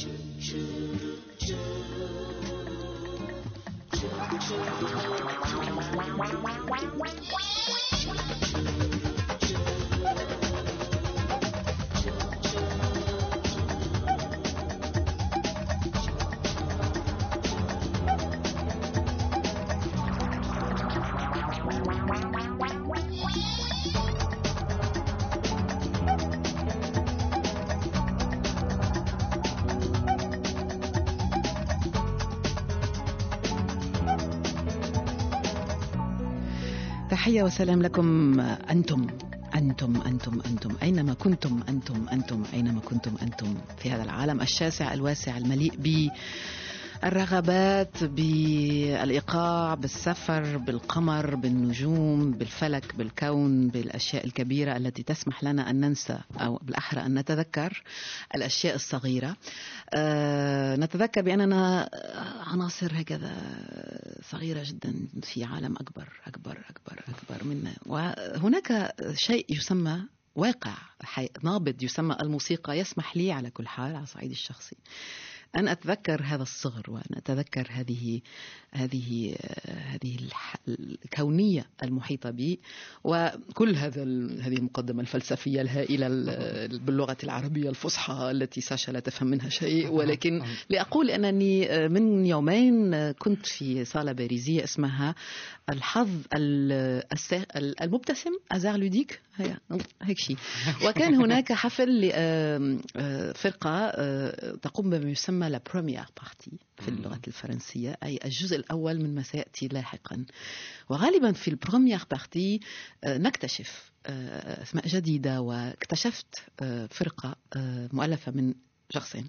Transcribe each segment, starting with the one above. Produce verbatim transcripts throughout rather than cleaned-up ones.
تحية وسلام لكم أنتم أنتم أنتم أنتم أينما كنتم أنتم أنتم أينما كنتم أنتم في هذا العالم الشاسع الواسع المليء بالرغبات، بالإيقاع، بالسفر، بالقمر، بالنجوم، بالفلك، بالكون، بالأشياء الكبيرة التي تسمح لنا أن ننسى أو بالأحرى أن نتذكر الأشياء الصغيرة. أه نتذكر بأننا عناصر هكذا صغيرة جدا في عالم أكبر أكبر أكبر أكبر منا. وهناك شيء يسمى واقع نابض يسمى الموسيقى يسمح لي على كل حال على الصعيد الشخصي أن أتذكر هذا الصغر وأن أتذكر هذه هذه هذه الكونية المحيطة بي. وكل هذا هذه المقدمة الفلسفية الهائلة باللغة العربية الفصحى التي ساشا لا تفهم منها شيء، ولكن لأقول أنني من يومين كنت في صالة باريزية اسمها الحظ المبتسم أزار لوديك هيك شيء، وكان هناك حفل لفرقة تقوم بما يسمى لا بروميير بارتي في اللغة الفرنسية، أي الجزء الأول من ما سيأتي لاحقا. وغالبا في البروميير بارتي نكتشف أسماء جديدة، واكتشفت فرقة مؤلفة من شخصين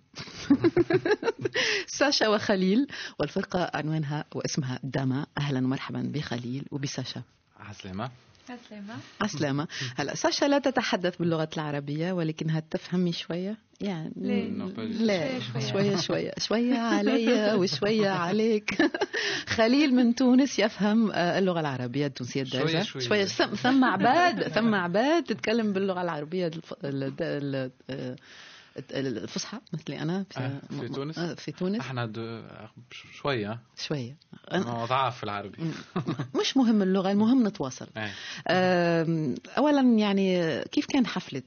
ساشا وخليل، والفرقة عنوانها واسمها داما. أهلا ومرحبا بخليل وبساشا. عسلامة. عسلامة. عسلامة. هلا ساشا لا تتحدث باللغة العربية ولكنها تفهمي شوية يعني. لا شوية شوية شوية علي وشوية عليك. خليل من تونس يفهم اللغة العربية التونسية الدارجة شوية, شوية. ثم عباد ثم عباد تتكلم باللغة العربية الفصحى مثلي أنا في, في تونس. في تونس احنا شوية شوية ضعف في العربي. مش مهم اللغة، المهم نتواصل. أولا يعني كيف كان حفلة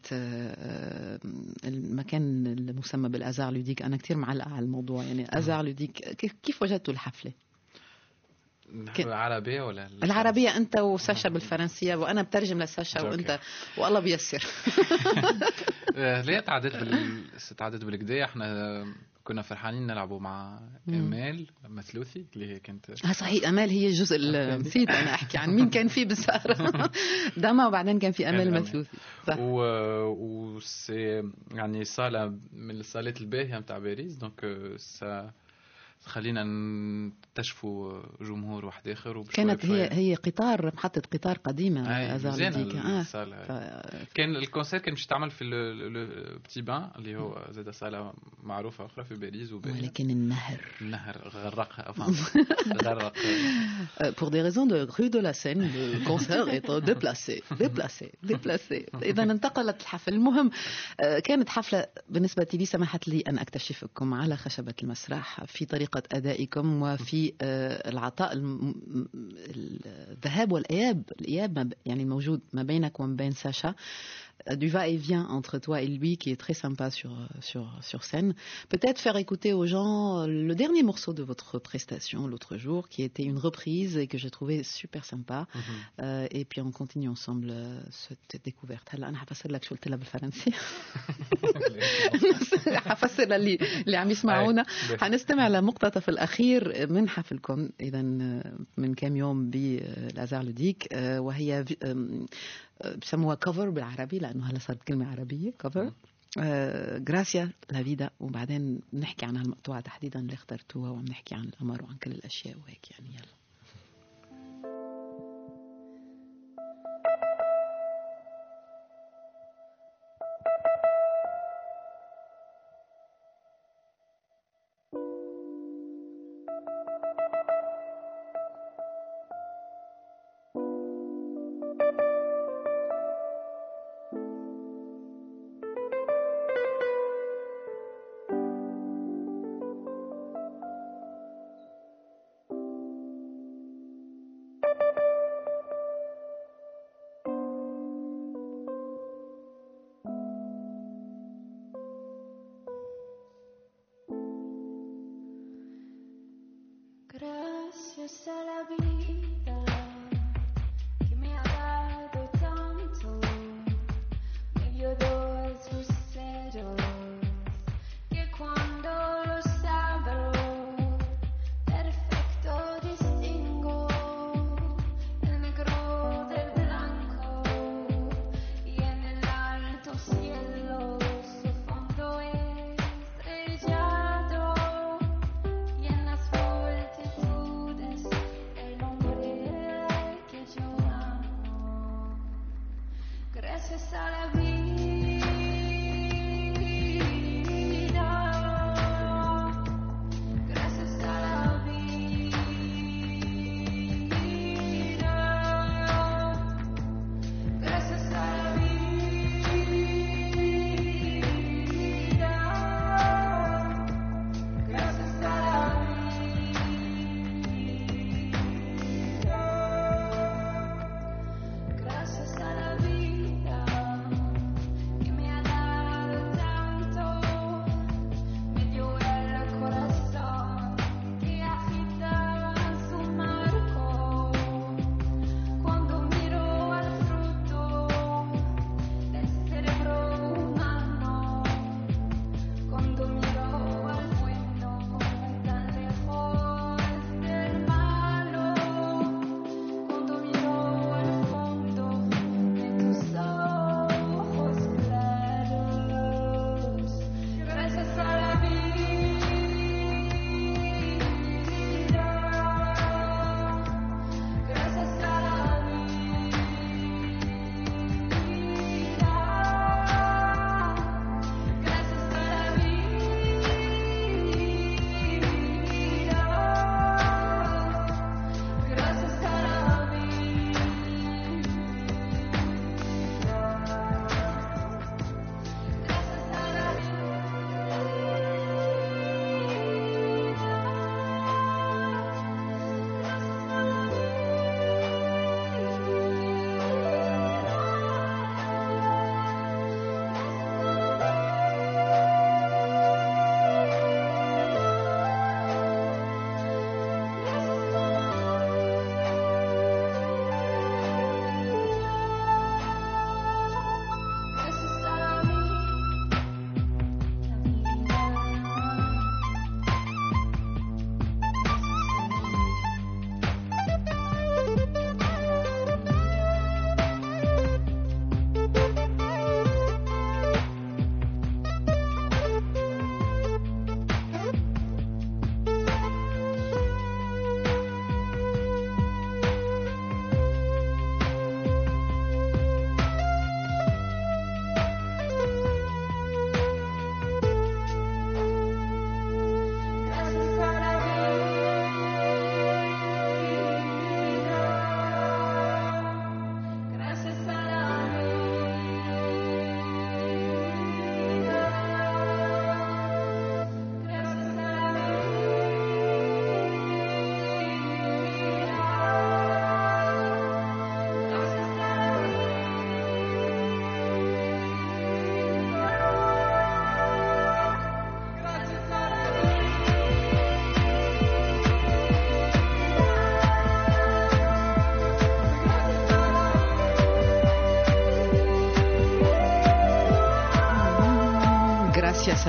المكان المسمى بالأزار لوديك؟ أنا كتير معلقة على الموضوع يعني أزار لوديك. كيف, كيف وجدتوا الحفلة؟ العربية ولا العربية؟ أنت وساشا بالفرنسية وأنا بترجم لساشا وأنت والله بيسر. ليه تعدت بال تعدت بالكداية. احنا كنا فرحانين نلعبوا مع امال مثلوثي اللي هي كانت ها صحيح. امال هي الجزء اللي نسيت انا احكي عن مين كان فيه بالسهرة. داما وبعدين كان في امال مثلوثي و و يعني صالة من الصالات الباهية متاع باريس. دونك سا خلينا نكتشفوا جمهور واحد اخر. كانت هي هي قطار محطة قطار قديمة ازالوديك. آه. ف... كان الكونسير كان مش تعمل في البتي بان اللي هو زاد صالة معروفة أخرى في باريس وباريس. ولكن النهر النهر غرقها غرق. Pour des raisons de rue de la Seine, le concert est déplacé, déplacé, déplacé. إذا انتقلت الحفل. المهم كانت حفلة بالنسبة لي سمحت لي أن أكتشفكم على خشبة المسرح في طريقة أدائكم وفي العطاء الذهاب والإياب الإياب يعني الموجود ما بينك وما بين ساشا. Du va-et-vient entre toi et lui qui est très sympa sur, sur, sur scène. Peut-être faire écouter aux gens le dernier morceau de votre prestation l'autre jour qui était une reprise et que j'ai trouvé super sympa. Mm-hmm. euh, et puis on continue ensemble euh, cette découverte. هلا أنا حفسر لك شو قلت لها بالفرنسي. حفسر للي اللي عم يسمعونا. حنستمع لمقتطف الأخير من حفلكم إذا من كام يوم بالأزار لوديك، وهي بسموها كفر بالعربي لأنه هلا صارت كلمة عربية كفر. غراسيا لا فيدا. وبعدين بنحكي عن هالمقطوعة تحديدا اللي اخترتوها وعم نحكي عن القمر وعن كل الأشياء وهيك يعني. يلا.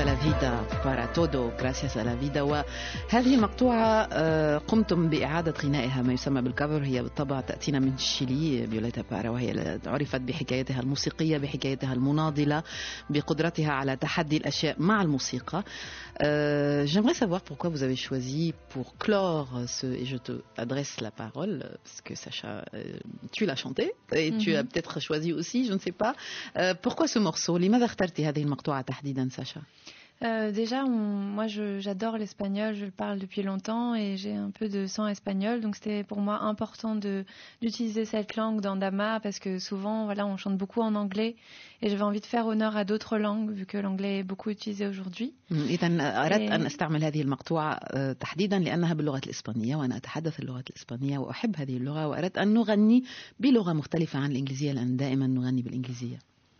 a la vida, para todo, gracias a la vida. وهذه المقطوعة قمتم بإعادة غنائها ما يسمى بالكفر. هي بالطبع تأتينا من شيلي، فيوليتا بارا، وهي عرفت بحكايتها الموسيقية، بحكايتها المناضلة، بقدرتها على تحدي الأشياء مع الموسيقى. Euh, j'aimerais savoir pourquoi vous avez choisi pour clore ce, et je te adresse la parole parce que Sacha, euh, tu l'as chanté et mm-hmm. tu as peut-être choisi aussi, je ne sais pas. Euh, pourquoi ce morceau? لماذا اخترتي هذه المقطوعة تحديدا ساشا؟ Euh, déjà, on, moi, je, j'adore l'espagnol, je le parle depuis longtemps et j'ai un peu de sang espagnol, donc c'était pour moi important de, d'utiliser cette langue dans Dama parce que souvent, voilà, on chante beaucoup en anglais et j'avais envie de faire honneur à d'autres langues vu que l'anglais est beaucoup utilisé aujourd'hui. إذن أردت أن أستعمل هذه المقطوعة تحديدا لأنها باللغة الإسبانية وأنا أتحدث اللغة الإسبانية وأحب هذه اللغة، وأردت أن نغني بلغة مختلفة عن الإنجليزية لأن دائما نغني بالإنجليزية.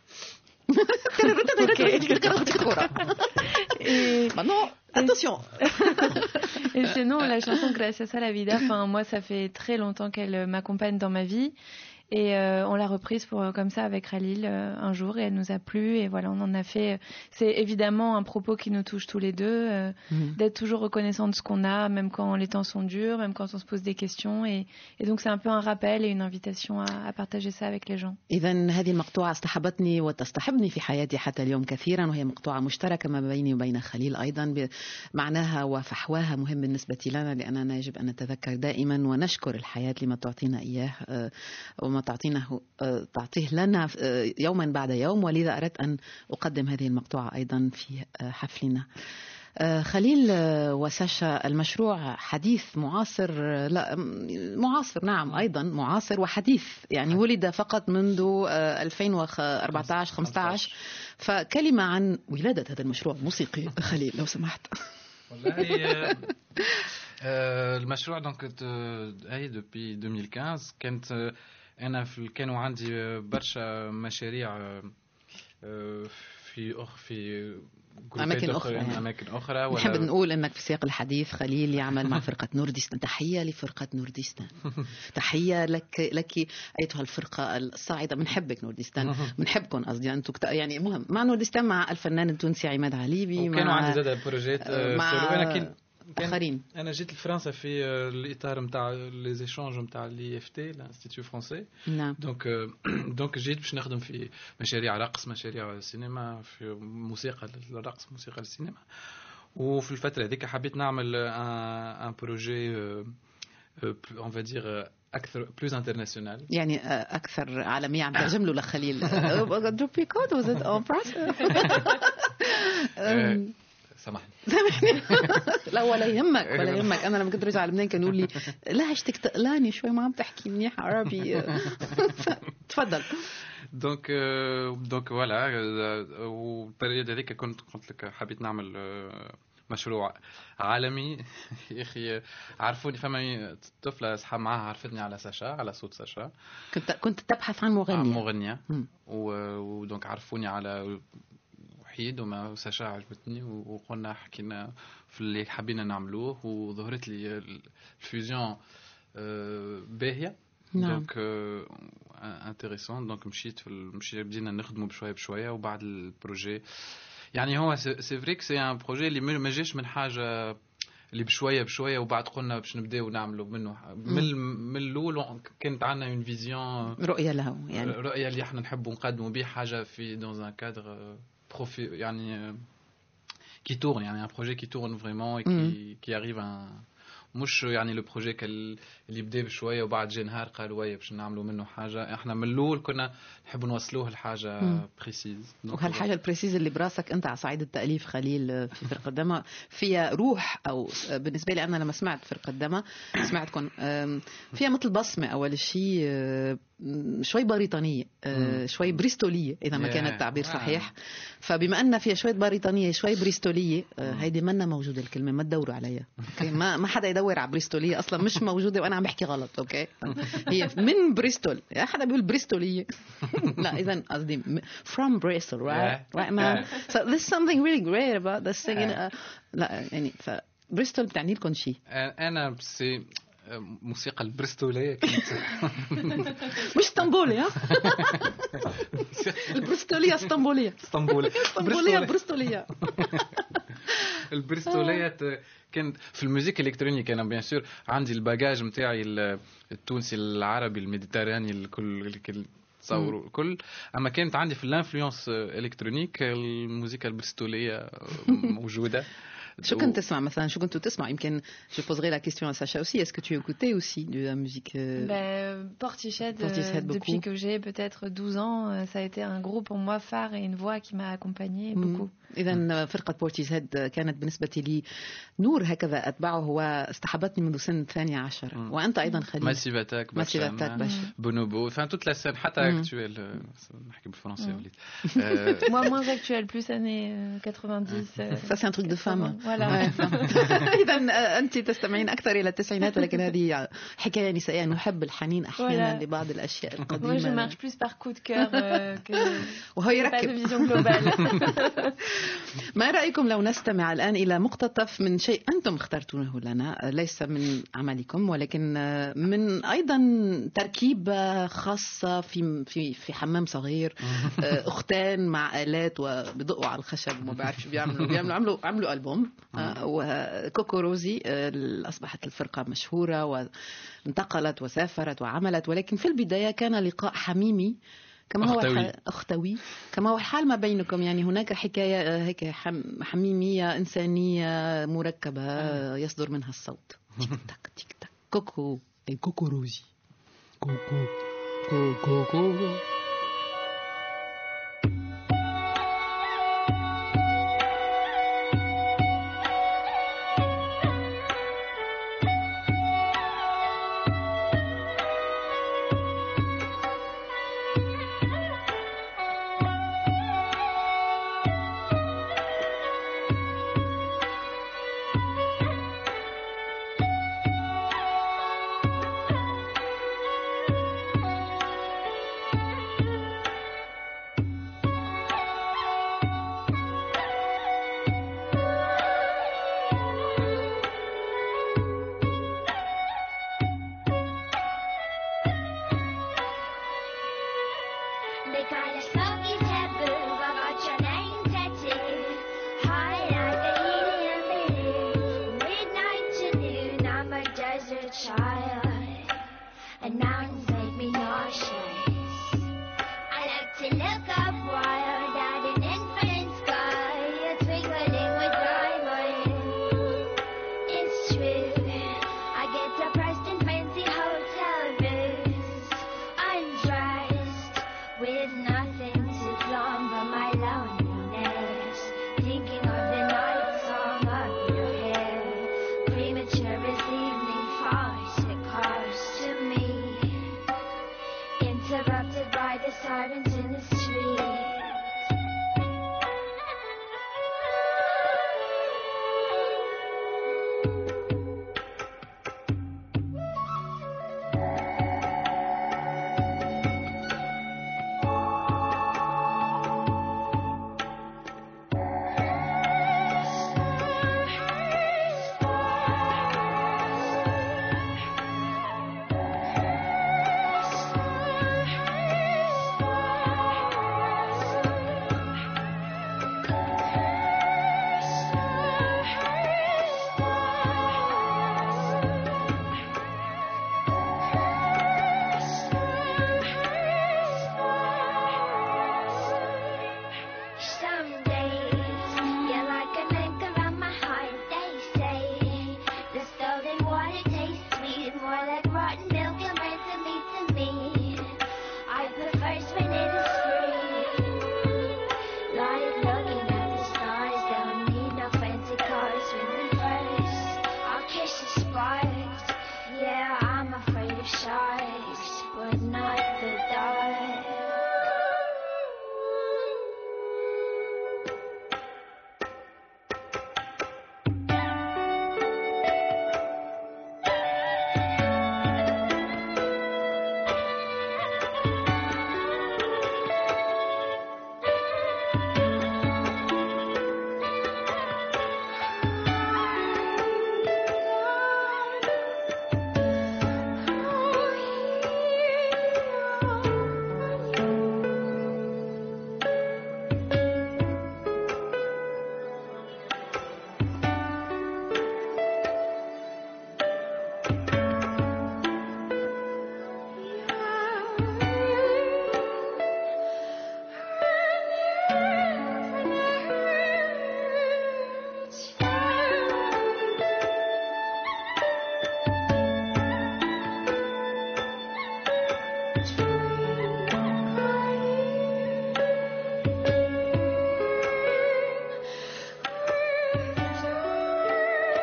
Et maintenant, attention. Et sinon, la chanson Gracias a la vida, enfin, moi, ça fait très longtemps qu'elle m'accompagne dans ma vie. Et euh, on l'a reprise pour, comme ça avec Khalil euh, un jour et elle nous a plu et voilà, on en a fait. C'est évidemment un propos qui nous touche tous les deux, euh, mmh. d'être toujours reconnaissant de ce qu'on a, même quand les temps sont durs, même quand on se pose des questions. Et, et donc c'est un peu un rappel et une invitation à, à partager ça avec les gens. إذن هذه المقطوعة اصطحبتني وتصطحبني في حياتي حتى اليوم كثيرا، وهي مقطوعة مشتركة ما بيني وبين خليل أيضا. معناها وفحواها مهم بالنسبة لنا لأننا يجب أن نتذكر دائما ونشكر الحياة لما تعطينا إياه وما تعطينه تعطيه لنا يوما بعد يوم، ولذا أردت أن أقدم هذه المقطوعة أيضا في حفلنا. خليل وساشا، المشروع حديث معاصر، لا معاصر نعم أيضا معاصر وحديث، يعني ولد فقط منذ ألفين وأربعة عشر خمسة عشر. فكلمة عن ولادة هذا المشروع الموسيقي خليل لو سمحت. والله المشروع دونك هي دوبي ألفين وخمسطاش كانت أنا في كانوا عندي برشا مشاريع في أخ في أماكن أخرى يعني. أماكن أخرى نحب نقول أنك في سياق الحديث خليل يعمل مع فرقة نورديستان. تحية لفرقة نورديستان، تحية لك لك أيتها الفرقة الصاعدة. بنحبك نورديستان، بنحبكم قصدي أنتم يعني مهم مع نورديستان، مع الفنان التونسي عماد عليبي، كانوا عندي زاد بروجيت مع آخرين. أنا جيت لفرنسا في الإطار متاع لي زيشانج متاع لي اف تي الانستيتيو فرونسي. نعم. دونك دونك جيت باش نخدم في مشاريع رقص، مشاريع سينما، في موسيقى للرقص، موسيقى للسينما. وفي الفترة هذيك حبيت نعمل ان بروجي اون فا دير أكثر بلوز انترناسيونال، يعني أكثر عالمية. عم تعجم له لخليل دوبي كود وزد أون براس. سامحني سامحني. لا ولا يهمك ولا يهمك. انا لما كنت رجع على لبنان كانوا لي لا هشتك تقلاني شوي، ما عم تحكي منيح عربي. تفضل. دونك دونك فوالا، والبريود هذيك كنت قلت لك حبيت نعمل مشروع عالمي. يا اخي عرفوني، فما طفله اصحاب معها عرفتني على ساشا، على صوت ساشا. كنت كنت تبحث عن مغنيه، عن مغنيه، ودونك عرفوني على وحيد وما ساشا عجبتني، وقلنا حكينا في اللي حبينا نعملوه، وظهرت لي الفيوزيون باهيه. دونك انتريسون. دونك مشيت في مشيت بدينا نخدموا بشويه بشويه، وبعد البروجي يعني هو سي فريك سي ان بروجي اللي ما جاش من حاجه اللي بشويه بشويه، وبعد قلنا باش نبداو نعملوا منه من من الاول. كانت عندنا اون فيزيون، رؤيه له، يعني رؤيه اللي احنا نحبوا نقدموا بيه حاجه في دون ان كادر بروفي، يعني qui tourne, يعني un projet qui tourne vraiment et qui, qui arrive à مش يعني لو بروجي اللي بدا بشويه وبعد جا نهار قالوا ويا باش نعملوا منه حاجه. احنا من الاول كنا نحب نوصلوه لحاجه بريسيز. وهالحاجه البريسيز اللي براسك انت على صعيد التاليف خليل في فرقه دما فيها روح، او بالنسبه لي انا لما سمعت فرقه دما سمعتكم فيها مثل بصمه اول شيء شوي بريطانيه، شوي بريستوليه اذا ما كان التعبير صحيح. فبما ان فيها شويه بريطانيه شوي بريستوليه، هيدي منا موجوده الكلمه، ما تدوروا عليها اوكي. ما ما حدا يدور على بريستوليه اصلا، مش موجوده وانا عم بحكي غلط اوكي. هي من بريستول، حدا بيقول بريستوليه لا اذا قصدي from Bristol right right man. So there's something really great about this thing. لا يعني ف بريستول بتعني لكم شيء. انا سي موسيقى البرستولية كانت مش اسطنبولية البرستولية اسطنبولية اسطنبول اسطنبولية برستولية البرستولية كانت في الموسيقى الإلكترونية. أنا بيان سور عندي الباجاج متاعي التونسي العربي الميديتراني الكل الكل تصوروا الكل، أما كانت عندي في الانفلونس إلكترونيك الموسيقى البرستولية موجودة. شو كنت تسمع مثلا؟ شو كنت تسمع؟ يمكن je poserai la question à Sacha aussi. Est-ce que tu écoutais aussi de la musique euh... ben, Portishead, Portishead euh, depuis que j'ai peut-être douze ans, ça a été un groupe pour moi phare et une voix qui m'a accompagnée beaucoup. إذا فرقة بورتيشيد كانت بالنسبة لي نور هكذا أتبعه واستحبتني منذ سن الثانية عشر. مم. وأنت أيضا خليل. ماسيف أتاك برشا، بونوبو، enfin toute la scène حتى actuelle. نحكي بالفرنسي وليد. Moi moins actuelle, plus années quatre-vingt-dix. Ça c'est un truc de femme. Voilà. إذا أنت تستمعين أكثر إلى التسعينات، ولكن هذه حكاية نسائية، نحب الحنين أحيانا لبعض الأشياء القديمة. Moi je marche plus par coup de cœur que وهو يركب. pas de vision globale. ما رأيكم لو نستمع الآن إلى مقتطف من شيء أنتم اخترتونه لنا، ليس من عملكم ولكن من أيضا تركيبة خاصة في في في حمام صغير، أختان مع آلات وبيدقوا على الخشب وما بعرف شو بيعملوا بيعملوا عملوا عملوا ألبوم. وكوكوروزي أصبحت الفرقة مشهورة وانتقلت وسافرت وعملت، ولكن في البداية كان لقاء حميمي كما هو أختوي. أختوي كما هو الحال ما بينكم. يعني هناك حكاية هيك حميمية إنسانية مركبة يصدر منها الصوت. تيك تاك تيك تاك كوكو أي كوكوروزي كوكو كوكو كوكو.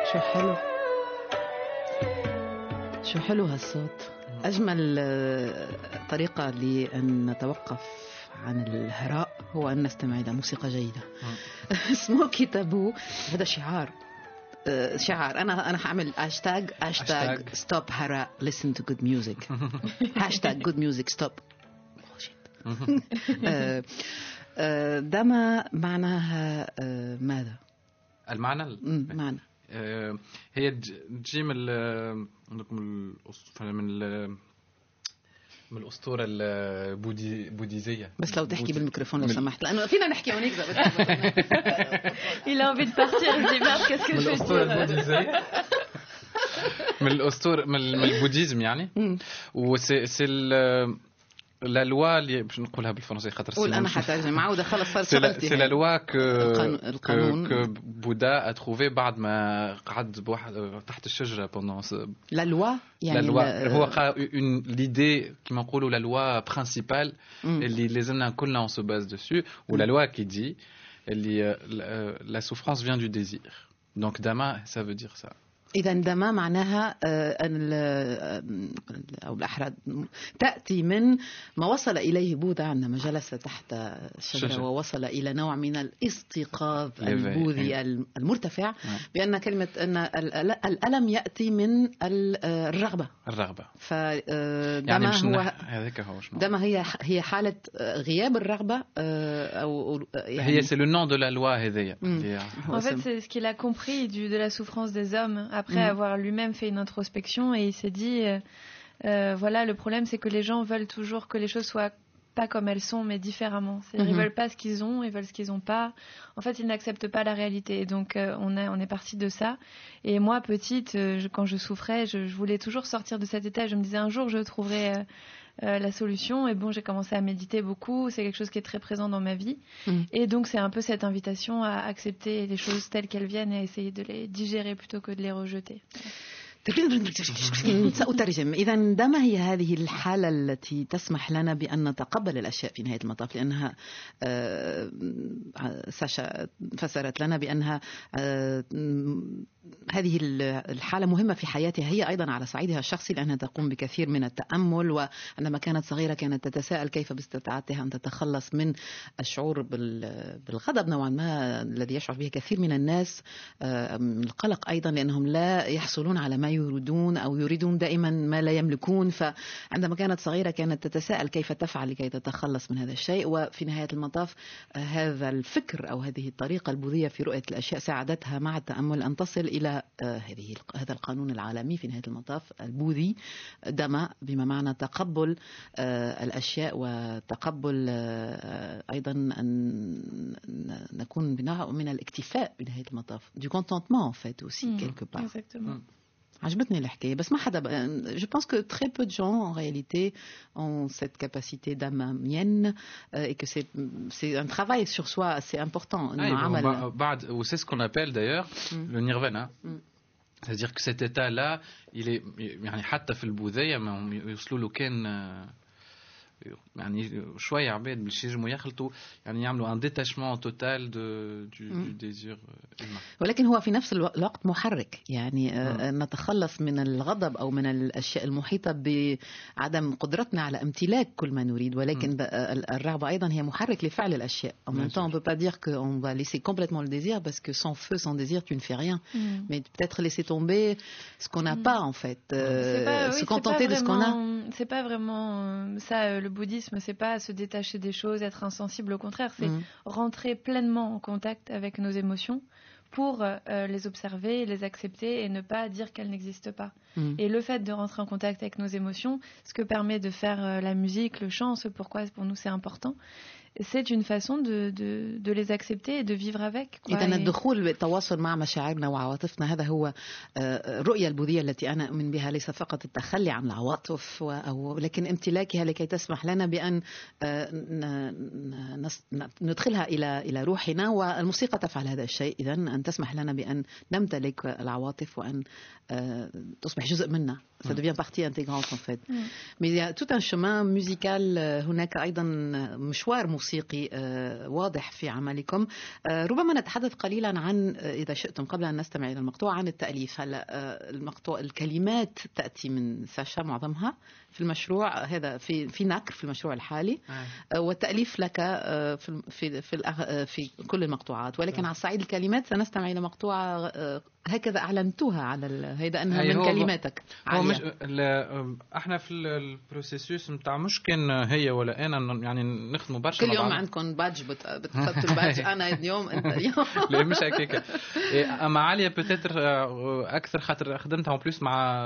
شو حلو شو حلو هالصوت. أجمل طريقة لأن نتوقف عن الهراء هو أن نستمع إلى موسيقى جيدة. سموكي تابو هذا شعار شعار أنا أنا هعمل هاشتاج هاشتاج ستوب هراء listen to good music هاشتاج good music stop دما معناها ماذا؟ المعنى معنى هي تجي من من من الأسطورة البوديزية. بس لو تحكي بالميكروفون لو سمحت لأنه فينا نحكي هونيك. Il a envie de partir, il dit merde, qu'est-ce que je fais dire. من الأسطورة من البوديزم يعني. وسي سي لا لوا اللي باش نقولها بالفرنسي خاطر قول انا حترجم معوده خلص صار سالتي سي لا لوا كو القانون كو بودا ا تروفي بعد ما قعد بواحد تحت الشجره بوندون لا لوا يعني لا لوا هو اون ليدي كيما نقولوا لا لوا برينسيبال اللي لازمنا كلنا اون سو باز دسو ولا لوا كي دي اللي لا سوفرانس فيان دو ديزير دونك داما ça veut dire ça. إذا دما معناها أو الأحرى تأتي من ما وصل إليه بوذا عندما جلس تحت الشجرة ووصل إلى نوع من الاستيقاظ البوذي المرتفع بأن كلمة أن الألم يأتي من الرغبة. الرغبة. فدما هو دما هي هي حالة غياب الرغبة أو يعني هي c'est le nom de la loi هذيا. En fait, c'est ce qu'il a compris du de la souffrance des hommes. Après mmh. avoir lui-même fait une introspection et il s'est dit euh, euh, voilà le problème c'est que les gens veulent toujours que les choses soient pas comme elles sont mais différemment. C'est-à-dire, mmh. ils veulent pas ce qu'ils ont, ils veulent ce qu'ils ont pas. En fait ils n'acceptent pas la réalité et donc euh, on, a, on est parti de ça et moi petite euh, je, quand je souffrais je, je voulais toujours sortir de cet état. Je me disais un jour je trouverai euh, Euh, la solution et bon j'ai commencé à méditer beaucoup, c'est quelque chose qui est très présent dans ma vie mmh. et donc c'est un peu cette invitation à accepter les choses telles qu'elles viennent et à essayer de les digérer plutôt que de les rejeter. سأترجم. إذا دما هي هذه الحالة التي تسمح لنا بأن نتقبل الأشياء في نهاية المطاف لأنها ساشا فسرت لنا بأنها هذه الحالة مهمة في حياتها هي أيضا على صعيدها الشخصي لأنها تقوم بكثير من التأمل وعندما كانت صغيرة كانت تتساءل كيف باستطاعتها أن تتخلص من الشعور بالغضب نوعا ما الذي يشعر به كثير من الناس من القلق أيضا لأنهم لا يحصلون على ما يريدون أو يريدون دائما ما لا يملكون. فعندما كانت صغيرة كانت تتساءل كيف تفعل لكي تتخلص من هذا الشيء وفي نهاية المطاف هذا الفكر أو هذه الطريقة البوذية في رؤية الأشياء ساعدتها مع التأمل أن تصل إلى هذه هذا القانون العالمي في نهاية المطاف البوذي دما بما معنى تقبل الأشياء وتقبل أيضا أن نكون بنوع من الاكتفاء بنهاية المطاف du contentement en fait aussi mmh, quelque part. Exactement. عجبتني الحكاية بس ما حدا je pense que très peu de gens en réalité ont cette capacité damamienne et que c'est c'est un travail sur soi assez important. Ah, بعد c'est ce qu'on appelle d'ailleurs mm. le nirvana. Mm. C'est-à-dire que cet état-là il est يعني حتى في البوذية ما يوصلوا له كان يعني شوية عباد باش يجموا يخلطوا يعني يعملوا un détachement total de du, du désir humain. ولكن هو في نفس الوقت محرك يعني م. نتخلص من الغضب أو من الأشياء المحيطة بعدم قدرتنا على امتلاك كل ما نريد ولكن م. الرغبة أيضا هي محرك لفعل الأشياء. En même temps on peut pas dire qu'on va laisser complètement le désir parce que sans feu sans désir tu ne fais rien م. mais peut-être laisser tomber ce qu'on n'a م. pas en fait euh, pas, se oui, contenter de ce qu'on a. C'est pas vraiment euh, ça euh, le bouddhisme, c'est pas se détacher des choses, être insensible, au contraire, c'est mmh. rentrer pleinement en contact avec nos émotions pour euh, les observer, les accepter et ne pas dire qu'elles n'existent pas. Mmh. Et le fait de rentrer en contact avec nos émotions, ce que permet de faire euh, la musique, le chant, ce pourquoi pour nous c'est important, c'est une façon de, de, de les accepter et de vivre avec. إذا الدخول بالتواصل مع مشاعرنا وعواطفنا هذا هو الرؤية البوذية التي أنا أؤمن بها ليس فقط التخلي عن العواطف ولكن امتلاكها لكي تسمح لنا بأن ندخلها إلى إلى روحنا والموسيقى تفعل هذا الشيء. إذا أن تسمح لنا بأن نمتلك العواطف وأن تصبح جزء منا. Ça devient partie intégrante en fait. Mais il y a tout un chemin musical هناك أيضا مشوار موسيقي واضح في عملكم. ربما نتحدث قليلا عن إذا شئتم قبل أن نستمع إلى المقطوعة عن التأليف. هلا المقطوع الكلمات تأتي من ساشا معظمها في المشروع هذا في في نكر في المشروع الحالي آه. والتأليف لك في في في, في كل المقطوعات، ولكن آه. على صعيد الكلمات سنستمع إلى مقطوعة هكذا أعلنتوها على هذا أنها من كلماتك. هو مش احنا في البروسيسوس نتاع مش كان هي ولا انا يعني نخدموا برشا كل يوم عندكم بادج بتحطوا البادج انا اليوم انت اليوم لا مش هكاك. اما عاليه بتاتر اكثر خاطر خدمتها اون بليس مع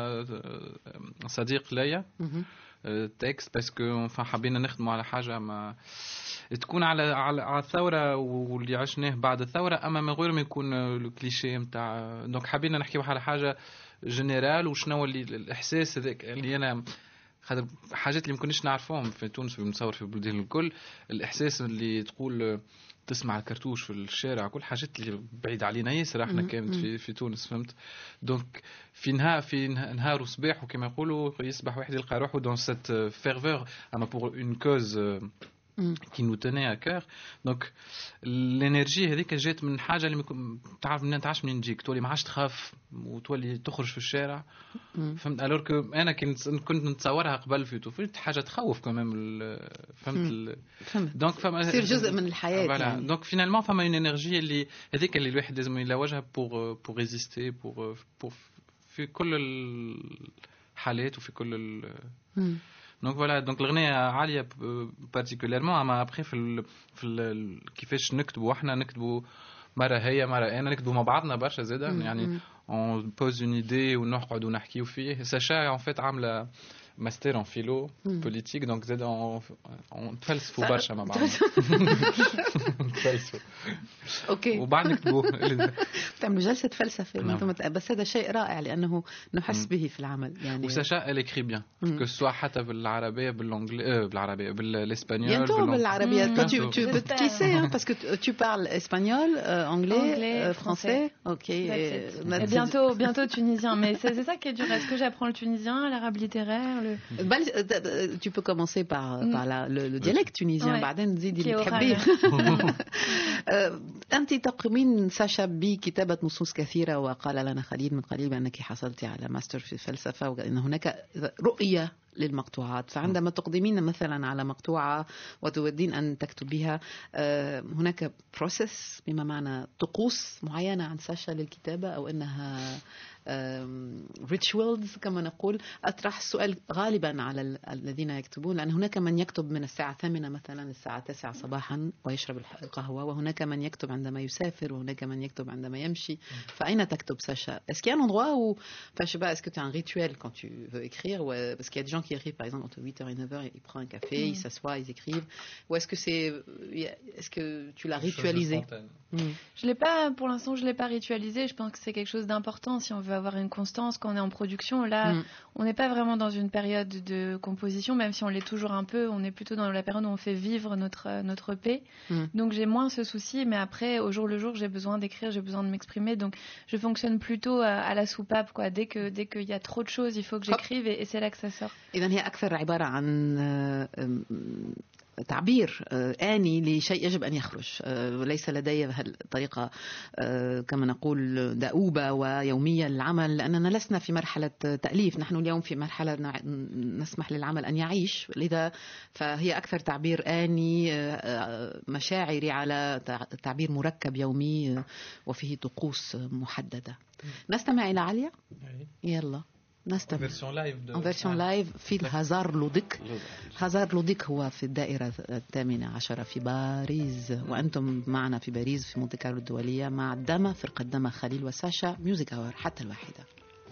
صديق ليا تكست باسكو حابين نخدموا على حاجه ما تكون على على, على الثوره واللي عشناه بعد الثوره، اما من غير ما يكون الكليشيه نتاع دونك حابين نحكيو على حاجه جنرال وشنو اللي الاحساس هذاك اللي انا خاطر حاجات اللي ما كناش نعرفوهم في تونس ومتصور في البلدان الكل، الاحساس اللي تقول تسمع الكرتوش في الشارع كل حاجات اللي بعيد علينا ياسر احنا كانت في في تونس فهمت. دونك في نهار في نهار وصباح وكما يقولوا يصبح واحد يلقى روحه دون سيت فيرفور اما بور اون كوز qui nous tenait à cœur. Donc l'énergie هذيك جات من حاجه اللي تعرف منين تعرفش منين تجيك، تولي ما عادش تخاف وتولي تخرج في الشارع فهمت. الور كو انا كنت كنت نتصورها قبل في طفولتي حاجه تخوف كمان فهمت. دونك فما تصير جزء من الحياه يعني. دونك فينالمون فما اون انرجي اللي هذيك اللي الواحد لازم يواجهها بور بور ريزيستي بور بور في كل الحالات وفي كل ال دونك فوالا. دونك الغنية عالية بارتيكوليرمون اما ابخي في ال في ال كيفاش نكتبوا احنا نكتبوا مره هي مره انا نكتبوا مع بعضنا برشا زاده يعني اون بوز اون ايدي ونقعدوا نحكيو فيه. ساشا ان فيت عامله ماستر ان فيلو بوليتيك دونك زاد اون تفلسفوا برشا مع بعضنا تفلسفوا اوكي وبعد نكتبوا تعملوا جلسه فلسفه بس هذا شيء رائع لانه نحس به في العمل يعني. وساشا elle écrit bien que soit حتى بالعربيه بالانجلي بالعربيه بالاسبانيول بالعربيه tu tu tu sais parce que tu parles espagnol anglais français OK et bientôt bientôt tunisien mais c'est ça qui est dur. Est-ce que j'apprends le tunisien, l'arabe littéraire le... tu peux commencer par par la, le, le dialecte tunisien بعدين تزيدي اللي تحبيه. أنت تقومين ساشا بكتابة نصوص كثيرة وقال لنا خليل من قليل بأنك حصلت على ماستر في الفلسفة وأن هناك رؤية للمقطوعات. فعندما تقدمين مثلا على مقطوعة وتودين أن تكتبيها هناك بروسيس بما معنى طقوس معينة عن ساشا للكتابة أو أنها rituals كما نقول. أطرح السؤال غالبا على الذين يكتبون لأن هناك من يكتب من الساعة الثامنة مثلا الساعة تسعة صباحا ويشرب القهوة وهناك من يكتب عندما يسافر وهناك من يكتب عندما يمشي. فأين تكتب ساشا؟ Est-ce qu'il y a un endroit où enfin je sais pas est-ce que tu as un rituel quand tu veux écrire ou parce qu'il y a des gens qui écrivent par exemple entre huit heures et neuf heures ils prennent un café mm. ils s'assoient ils écrivent ou est-ce que c'est est-ce que tu l'as ritualisé? mm. Je l'ai pas pour l'instant je l'ai pas ritualisé. Je pense que c'est quelque chose d'important si on veut avoir une constance quand on est en production. Là mm. on n'est pas vraiment dans une période de composition même si on l'est toujours un peu. On est plutôt dans la période où on fait vivre notre notre E P mm. donc j'ai moins ce souci mais après au jour le jour j'ai besoin d'écrire, j'ai besoin de m'exprimer donc je fonctionne plutôt à, à la soupape quoi. Dès que dès qu'il y a trop de choses il faut que j'écrive et, et c'est là que ça sort. إذن هي أكثر عبارة عن تعبير آني لشيء يجب أن يخرج. ليس لدي الطريقة كما نقول دؤوبة ويومية للعمل لأننا لسنا في مرحلة تأليف. نحن اليوم في مرحلة نسمح للعمل أن يعيش لذا فهي أكثر تعبير آني مشاعري على تعبير مركب يومي وفيه طقوس محددة. نستمع إلى عليا يلا نستمع en version live في الهزار لوديك. هزار لوديك هو في الدائرة الثامنة عشرة في باريس وأنتم معنا في باريس في مونتي كارلو الدولية مع الدما فرقة دما خليل وساشا ميوزك أور حتى الواحدة.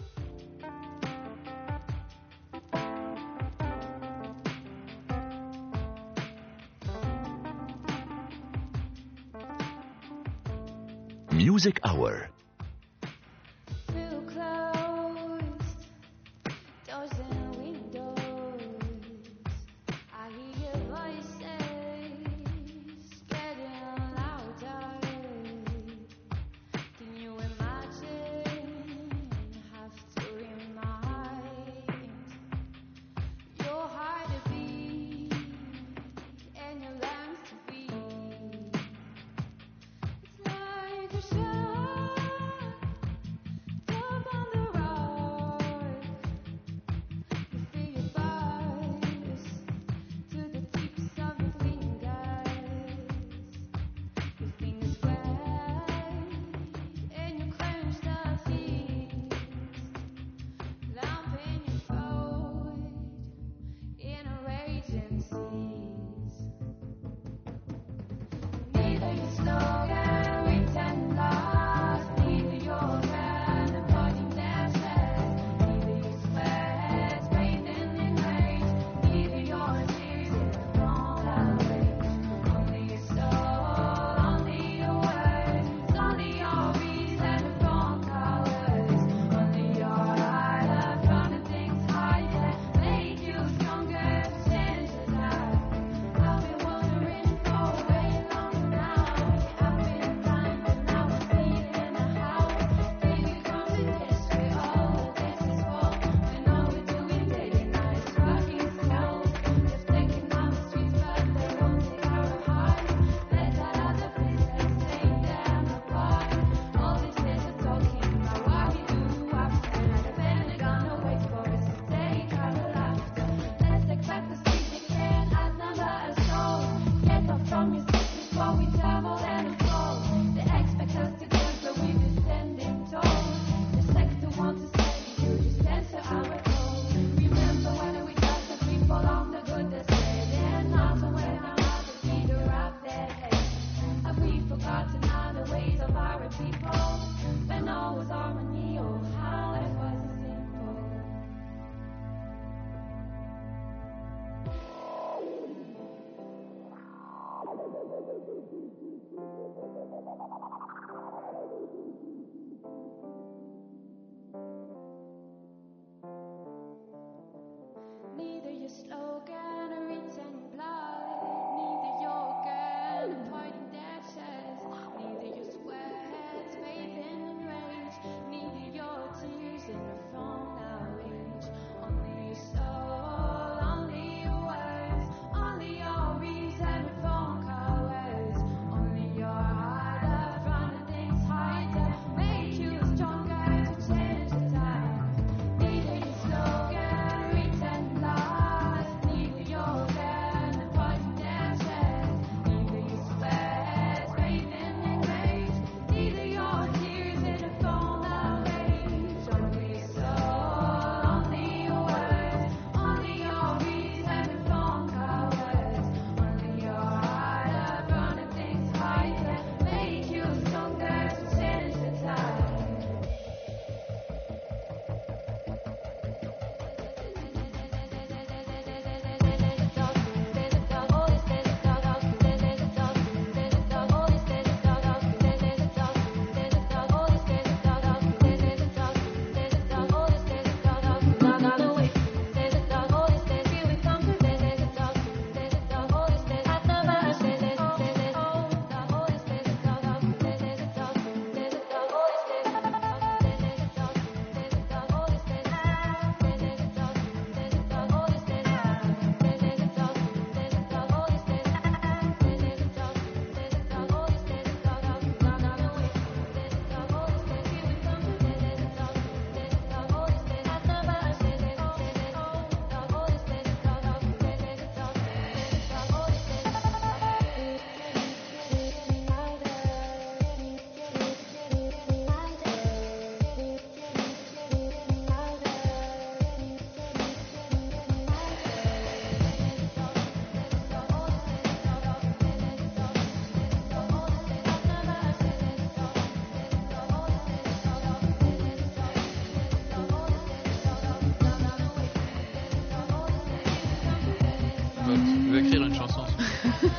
Music Hour. To be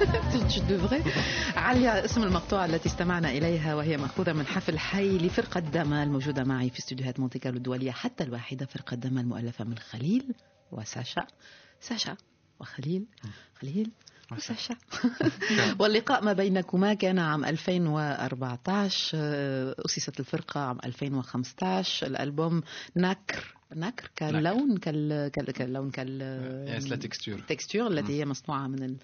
tu devrais. عليا اسم المقطوعة التي استمعنا إليها وهي مأخوذة من حفل حي لفرقة داما الموجودة معي في استديوهات مونتي كارلو الدولية حتى الواحدة. فرقة داما المؤلفة من خليل وساشا، ساشا وخليل، خليل وساشا. واللقاء ما بينكما كان عام ألفين وأربعة عشر. أسست الفرقة عام ألفين وخمسة عشر. الألبوم نكر، نكر كاللون كال كاللون كال يس لا تكستور تكستور التي هي مصنوعة من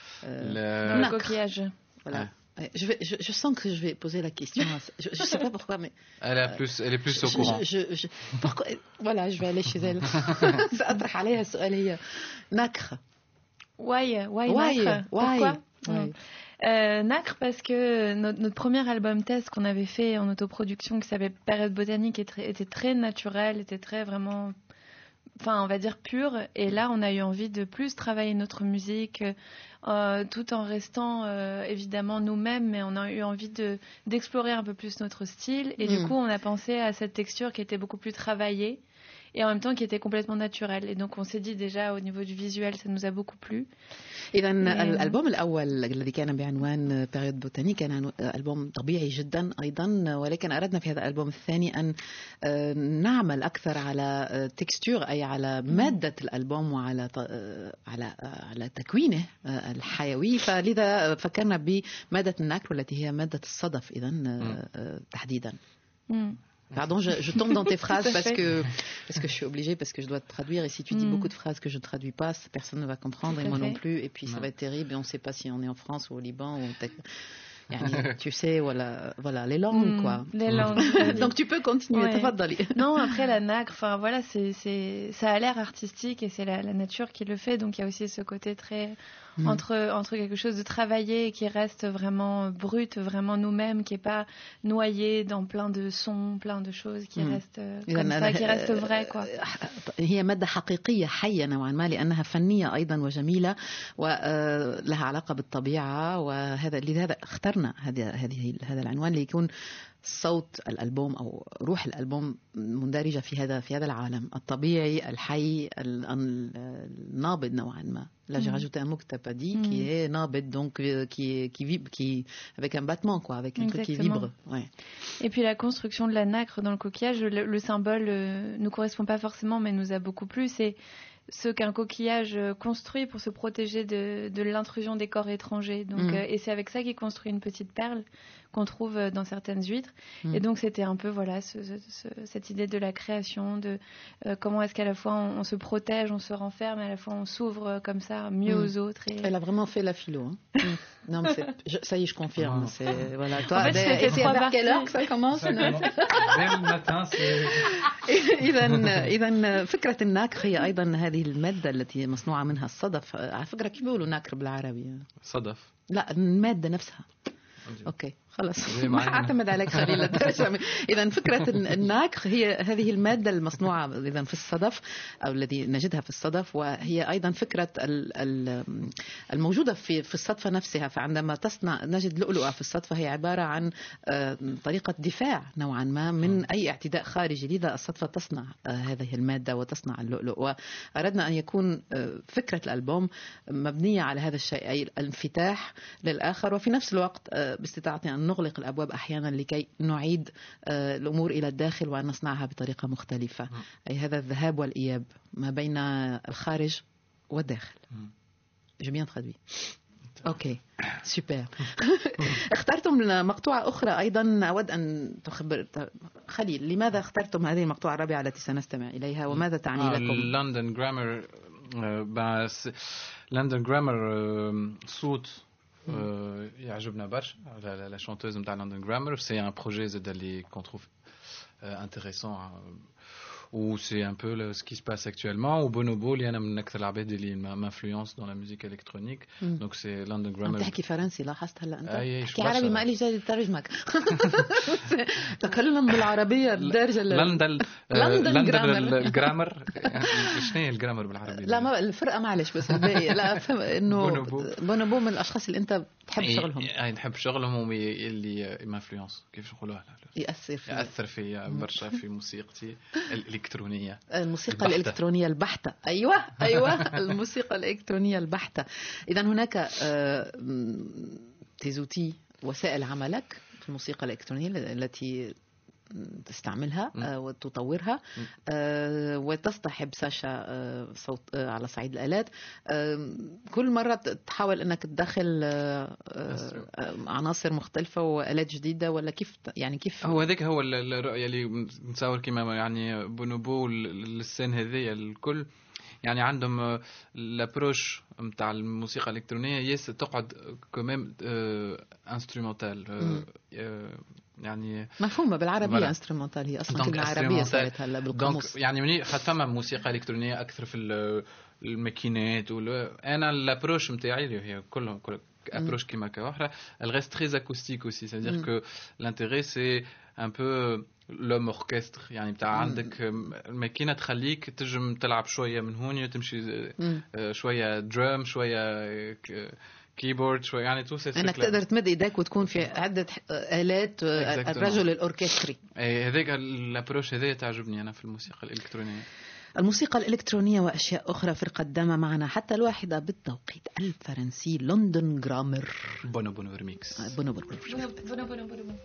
le coquillage. Voilà. Je, vais, je, je sens que je vais poser la question. Je ne sais pas pourquoi, mais... Elle est plus, elle est plus au courant. Je, je, je, pourquoi, voilà, je vais aller chez elle. سأطرح عليها السؤال هي نكر. Why, why, why nacre? Pourquoi? Why? Euh, nacre parce que notre, notre premier album test qu'on avait fait en autoproduction qui s'appelait Période botanique était très, était très naturel, était très vraiment... Enfin, on va dire pure. Et là, on a eu envie de plus travailler notre musique, euh, tout en restant euh, évidemment nous-mêmes, mais on a eu envie de d'explorer un peu plus notre style. Et mm. du coup, on a pensé à cette texture qui était beaucoup plus travaillée et en même temps qui était complètement naturelle. Et donc, on s'est dit déjà au niveau du visuel, ça nous a beaucoup plu. إذا الألبوم الأول الذي كان بعنوان بيريود بوتاني كان ألبوم طبيعي جدا أيضا، ولكن أردنا في هذا الألبوم الثاني أن نعمل أكثر على تكستور، أي على مادة الألبوم وعلى على على تكوينه الحيوي. فلذا فكرنا بمادة النكر والتي هي مادة الصدف إذا تحديدا. Pardon, je, je tombe dans tes phrases parce que, parce que je suis obligée, parce que je dois te traduire. Et si tu dis mm. beaucoup de phrases que je ne traduis pas, personne ne va comprendre, et moi non plus. Et puis non. Ça va être terrible. Et on ne sait pas si on est en France ou au Liban. Ou Yani, tu sais, voilà, voilà, les langues, mm, quoi. Les langues. Donc tu peux continuer. Ouais. Non, après la nacre, enfin voilà, c'est, c'est, ça a l'air artistique et c'est la, la nature qui le fait. Donc il y a aussi ce côté très mm. entre entre quelque chose de travaillé qui reste vraiment brut, vraiment nous-mêmes, qui est pas noyé dans plein de sons, plein de choses, qui mm. reste comme ça, qui reste vrai, quoi. هي مادة حقيقية حية نوعا ما لأنها فنية أيضا وجميلة ولها علاقة بالطبيعة، وهذا لهذا اخترنا هذه هذه هذا العنوان ليكون صوت الألبوم أو روح الألبوم مندرجة في هذا في هذا العالم الطبيعي الحي النابض نوعا ما. Là, j'ai rajouté un mot que tu n'as pas dit, mm. qui est nabed, donc euh, qui, qui vibre, qui, avec un battement, quoi, avec un Exactement. Truc qui vibre. Ouais. Et puis la construction de la nacre dans le coquillage, le, le symbole euh, nous correspond pas forcément, mais nous a beaucoup plu. C'est ce qu'un coquillage construit pour se protéger de, de l'intrusion des corps étrangers. Donc, mm. euh, et c'est avec ça qu'il construit une petite perle qu'on trouve dans certaines huîtres. Mm. Et donc, c'était un peu voilà, ce, ce, ce, cette idée de la création, de euh, comment est-ce qu'à la fois on, on se protège, on se renferme, et à la fois on s'ouvre comme ça mieux mm. aux autres. Et... Elle a vraiment fait la philo. Hein. mm. Non, mais c'est, je, ça y est, je confirme. C'est, voilà, toi, en fait, et c'est à quelle heure que ça commence? Dès le matin, c'est... إذا إذا فكرة الناكر هي أيضا هذه المادة التي مصنوعة منها الصدف. على فكرة كيف بيقولوا ناكر بالعربي؟ صدف. لا المادة نفسها. أوكي خلاص ما أعتمد عليك خليل الدرجة. إذا فكرة الناكر هي هذه المادة المصنوعة إذا في الصدف أو الذي نجدها في الصدف، وهي أيضا فكرة الموجودة في في الصدفة نفسها. فعندما تصنع نجد لؤلؤة في الصدفة هي عبارة عن طريقة دفاع نوعا ما من أي اعتداء خارجي، لذا الصدفة تصنع هذه المادة وتصنع اللؤلؤ. وأردنا أن يكون فكرة الألبوم مبنية على هذا الشيء، أي الانفتاح للآخر، وفي نفس الوقت باستطاعتنا أن نغلق الأبواب أحيانا لكي نعيد الأمور إلى الداخل وأن نصنعها بطريقة مختلفة. أي هذا الذهاب والإياب ما بين الخارج والداخل. J'ai bien traduit. أوكي سوبر. اخترتم مقطوعة أخرى أيضا، أود أن تخبر خليل لماذا اخترتم هذه المقطوعة الرابعة التي سنستمع إليها وماذا تعني آه لكم؟ لندن جرامر. لندن جرامر صوت يعجبنا برشا. la chanteuse نتاع لندن جرامر c'est un projet زاد qu'on trouve intéressant où c'est un peu le, ce qui se passe actuellement. Ou Bonobo اللي أنا من أكثر العباد اللي m'influence dans la musique électronique. donc c'est London Grammar. تحكي فرنسي لاحظت هلا أنت؟ أي تحكي عربي ما لي جاي ترجمك. تكلم بالعربية بدرجة لندن لندن جرامر. الجرامر شنو هي الجرامر بالعربي؟ لا ما الفرقة معلش بس الباقي لا فهم إنه بونوبو. بونوبو من الأشخاص اللي أنت تحب شغلهم؟ يعني نحب شغلهم واللي مانفلونس كيف نقولوها، يأثر في يأثر في برشا في موسيقتي الإلكترونية. الموسيقى الإلكترونية البحتة. أيوة أيوة الموسيقى الإلكترونية البحتة. إذا هناك تيزوتي وسائل عملك في الموسيقى الإلكترونية التي تستعملها م. وتطورها م. وتصطحب ساشا صوت على صعيد الآلات. كل مرة تحاول أنك تدخل عناصر مختلفة وآلات جديدة، ولا كيف يعني كيف هو ذاك هو الرؤية اللي نتصور كما يعني بونوبو للسن هذه الكل يعني عندهم الابروش نتاع الموسيقى الإلكترونية يس تقعد كمام انسترومنتال يعني مفهومة بالعربية انسترومنتال، هي أصلا كلمة عربية صارت هلا بالقاموس. يعني مني حتى ما موسيقى إلكترونية أكثر في الماكينات أنا الابروش نتاعي هي كلهم كل approche qui m'a qu'après elle reste très acoustique aussi, c'est à dire mm. que l'intérêt c'est un peu l'homme orchestre يعني بتاع عندك الماكينه تخليك تجم تلعب شويه من هون تمشي شويه درام شويه كيبورد شويه يعني تو سي انك تقدر تمد ايدك وتكون في عده الات الرجل الاوركستري. هذاك الابروش هذا تعجبني انا في الموسيقى الالكترونيه. الموسيقى الإلكترونية وأشياء أخرى في القدامى معنا حتى الواحدة بالتوقيت الفرنسي لندن جرامر. بونو بونو ريميكس. بونو بونو بونو بونو بونو بونو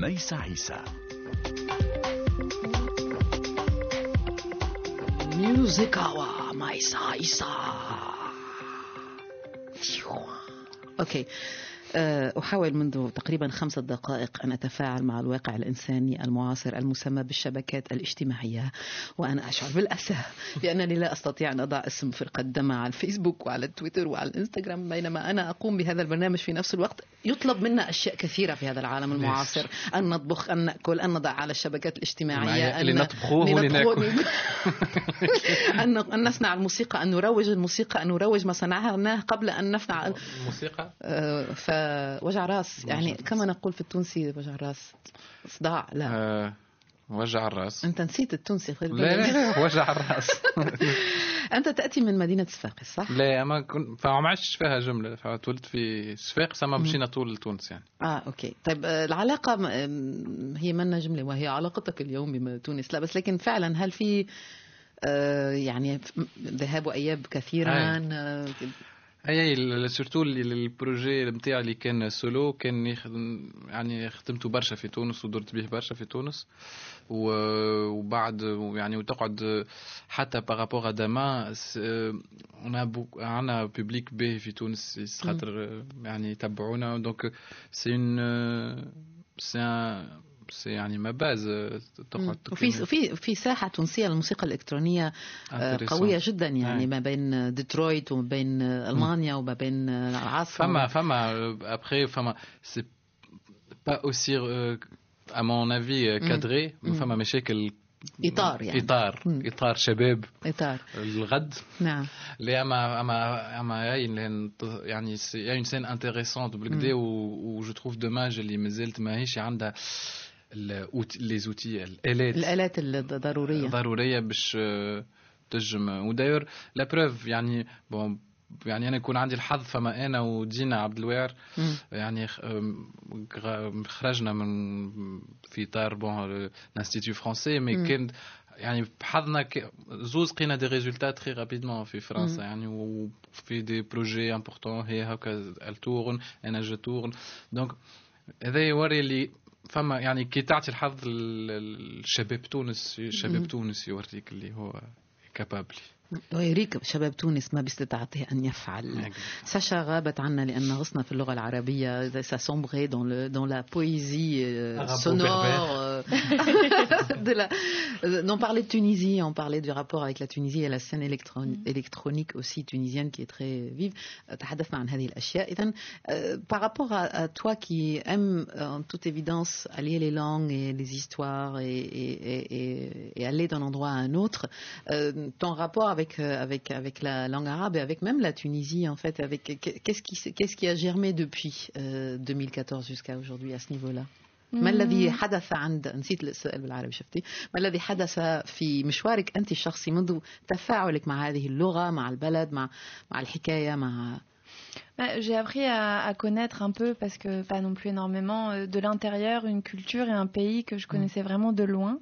ميسة عيسى. ميوزيكاوا ميسة عيسى. اوكي، أحاول منذ تقريبا خمسة دقائق أن أتفاعل مع الواقع الإنساني المعاصر المسمى بالشبكات الاجتماعية، وأنا أشعر بالأسى لأنني لا أستطيع أن أضع اسم فرقة دم على الفيسبوك وعلى التويتر وعلى الإنستغرام، بينما أنا أقوم بهذا البرنامج في نفس الوقت. يطلب منا أشياء كثيرة في هذا العالم المعاصر، أن نطبخ، أن نأكل، أن نضع على الشبكات الاجتماعية، اللي نطبخوه واللي ناكل، أن أن نصنع الموسيقى، أن نروج الموسيقى، أن نروج ما صنعناه قبل أن نصنع الموسيقى. ف وجع راس، يعني كما نقول في التونسي وجع راس، صداع. لا أه وجع الراس. أنت نسيت التونسي. لا لا وجع الراس. أنت تأتي من مدينة صفاقس صح؟ لا ما كنت فما عشتش فيها جملة، فتولدت في صفاقس أما مشينا طول تونس يعني. آه أوكي. طيب العلاقة هي منا جملة وهي علاقتك اليوم بتونس، لا بس لكن فعلا هل في آه يعني ذهاب وإياب كثيرا؟ آه اي سورتو البروجي نتاعي اللي كان سولو كان يخدم يعني خدمته برشا في تونس ودرت به برشا في تونس، وبعد يعني وتقعد حتى بارابور دما عندنا بوبليك به في تونس خاطر يعني يتبعونا، دونك سي اون سي سي يعني ما باز تقعد. وفي في في ساحه تونسيه للموسيقى الالكترونيه قويه جدا يعني آه. ما بين ديترويت وما بين المانيا وما بين العاصمه. فما فما ابخي فما سي با اوسي ا مون افي كادري، فما مشاكل اطار يعني اطار مم. اطار شباب اطار الغد. نعم. اللي اما اما اما يعني سي اون سين انتريسونت بالكدا، و جو تروف دوماج اللي مازالت ماهيش عندها لي زوتي الالات الالات الضروريه ضروريه باش تنجم. وداير لا بروف يعني بون يعني انا يكون عندي الحظ، فما انا ودينا عبد الواعر يعني خرجنا من في اطار بون الانستيتو فرونسي، مي كان يعني بحظنا زوز لقينا دي ريزولتات تري رابيدمون في فرنسا يعني، وفي دي بروجي امبورطون هي هكا التورن انا جو تورن. دونك هذا يوري لي فما يعني كي تعطي الحظ الشباب تونس، شباب تونس يوريك اللي هو كابابل، ويريك شباب تونس ما باستطاعته أن يفعل. ساشا غابت عنا لأن غصنا في اللغة العربية، ça sombrait dans le dans la poésie euh, sonore de la. On parlait de Tunisie, on parlait du rapport avec la Tunisie et la scène électron- électronique aussi tunisienne qui est très vive. تحدثنا عن هذه الأشياء. إذن par rapport à, à toi qui aime en toute évidence allier les langues et les histoires et, et, et, et aller d'un endroit à un autre, euh, ton rapport avec avec avec la langue arabe et avec même la Tunisie en fait, avec qu'est-ce qui qu'est-ce qui a germé depuis euh, deux mille quatorze jusqu'à aujourd'hui à ce niveau-là? ما الذي حدث عند نسيت السؤال بالعربي شفتي ما الذي حدث في مشوارك أنت الشخصي منذ تفاعلك مع هذه اللغة، مع البلد، مع مع الحكاية، مع J'ai appris à, à connaître un peu, parce que pas non plus énormément, de l'intérieur, une culture et un pays que je connaissais vraiment de loin.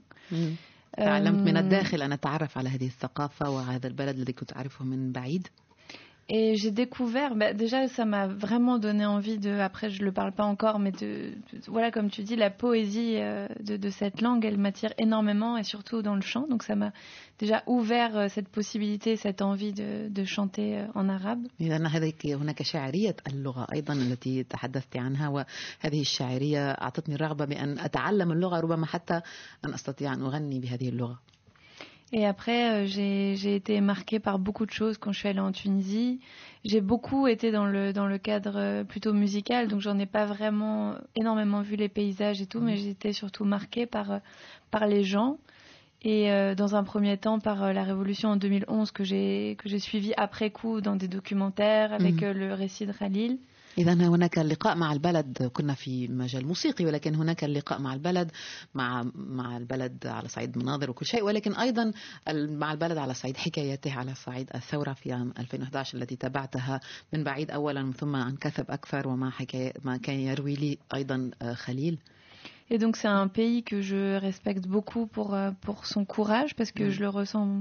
تعلمت من الداخل أن أتعرف على هذه الثقافة وهذا البلد الذي كنت أعرفه من بعيد. Et j'ai découvert, bah déjà ça m'a vraiment donné envie de, après je le parle pas encore, mais de, de voilà comme tu dis, la poésie euh, de, de cette langue, elle m'attire énormément, et surtout dans le chant, donc ça m'a déjà ouvert euh, cette possibilité, cette envie de, de chanter euh, en arabe. لأن هناك شاعرية اللغة أيضا التي تحدثت عنها، وهذه الشاعرية أعطتني الرغبة بأن أتعلم اللغة، ربما حتى أن أستطيع أن أغني بهذه اللغة. Et après, euh, j'ai, j'ai été marquée par beaucoup de choses quand je suis allée en Tunisie. J'ai beaucoup été dans le, dans le cadre plutôt musical, donc j'en ai pas vraiment énormément vu les paysages et tout, mais j'étais surtout marquée par, par les gens. Et euh, dans un premier temps, par euh, la révolution en deux mille onze que j'ai, que j'ai suivie après coup dans des documentaires avec euh, le récit de Khalil. إذا هناك اللقاء مع البلد، كنا في مجال موسيقي، ولكن هناك اللقاء مع البلد، مع مع البلد على صعيد مناظر وكل شيء، ولكن أيضا مع البلد على صعيد حكاياته، على صعيد الثورة في عام ألفين وإحدى عشر التي تابعتها من بعيد أولا ثم عن كثب أكثر، وما حكاية ما كان يروي لي أيضا خليل. Et donc c'est un pays que je respecte beaucoup pour, pour son courage, parce que mmh. je le ressens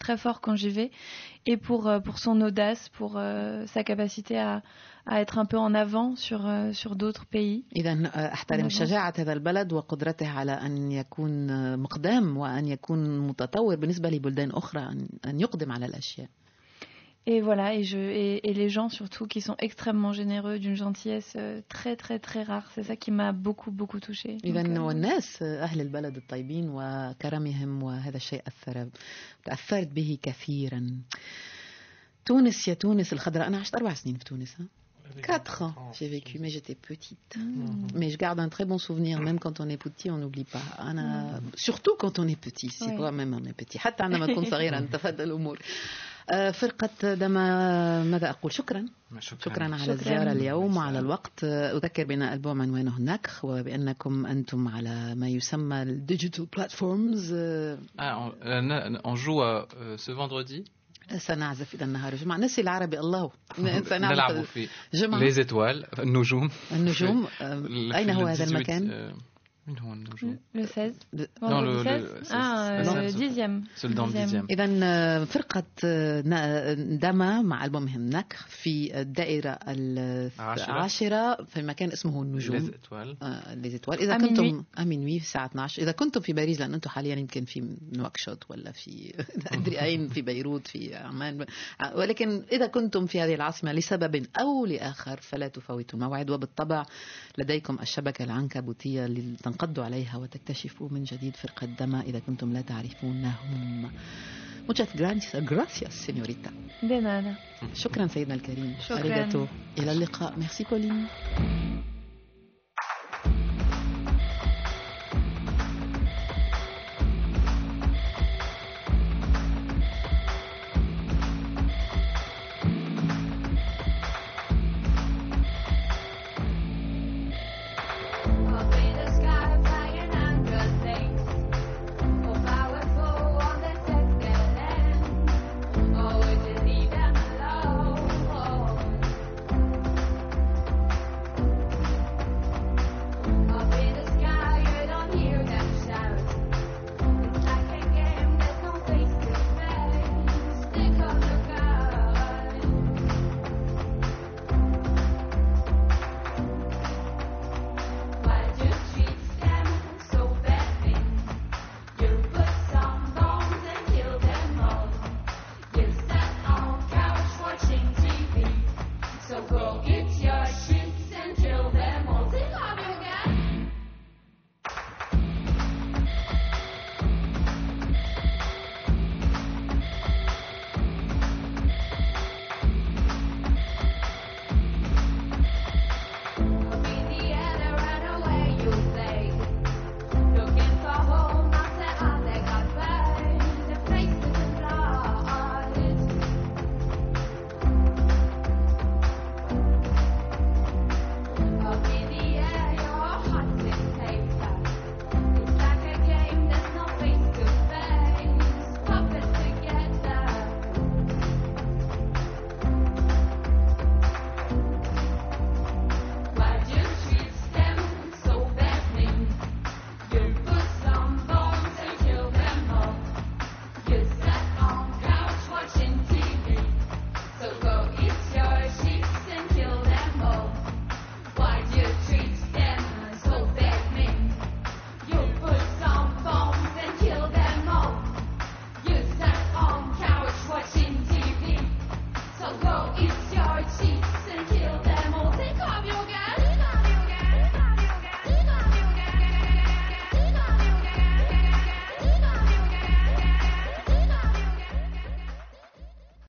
très fort quand j'y vais, et pour, euh, pour son audace, pour euh, sa capacité à, à être un peu en avant sur, euh, sur d'autres pays. إذا أحترم شجاعة هذا البلد وقدرته على أن يكون مقدام وأن يكون متطور بالنسبة لبلدان أخرى أن يقدم على الأشياء. Et voilà, et, je, et, et les gens surtout qui sont extrêmement généreux, d'une gentillesse euh, très très très rare. C'est ça qui m'a beaucoup beaucoup touchée. إذا Donc, euh, والناس أهل البلد الطيبين وكرمهم وهذا الشيء أثر تأثرت به كثيرا. تونس يا تونس الخضراء. أنا عشت أربع سنين في تونس. Quatre ans j'ai vécu, mais j'étais petite. Mm. Mais je garde un très bon souvenir, même quand on est petit, on n'oublie pas. أنا surtout quand on est petit, c'est Ouais. quoi même on est petit. حتى عندما تكون صغيرا تفضل الأمور. آه، فرقة دما ماذا أقول شكرا شكرا على شكراً. الزيارة اليوم وعلى الوقت. آه، أذكر بأن ألبوم عنوانه النكخ وبأنكم أنتم على ما يسمى الديجيتال بلاتفورمز. Ah, on, euh, on joue euh, ce vendredi. سنعزف إلى النهار جمعة. نسي العربي الله. نلعب سنعزف في جمعة les étoiles النجوم. النجوم. آه، ال- أين في هو le هذا dix-huit, المكان؟ euh, من هو النجوم؟ Le seize. de- Non, le- Vendredi le- seize. c'est- Ah, c'est- euh, le c'est- dixième. C'est le dans le dixième. إذا فرقة دما مع ألبومهم نكخ في الدائرة العاشرة في مكان اسمه Les النجوم. étoiles. لي زيتوال. إذا À كنتم أمينوي في الساعة اثنعش. إذا كنتم في باريس لأن أنتم حاليا يمكن في نواكشوط ولا في أدري أين في بيروت في عمان، ولكن إذا كنتم في هذه العاصمة لسبب أو لآخر فلا تفوتوا الموعد. وبالطبع لديكم الشبكة العنكبوتية لتنقضوا عليها وتكتشفوا من جديد فرقة دما إذا كنتم لا تعرفونهم. Muchas gracias, gracias, señorita. De nada. شكرا سيدنا الكريم. شكراً. أريغاتو. إلى اللقاء. ميرسي بولين.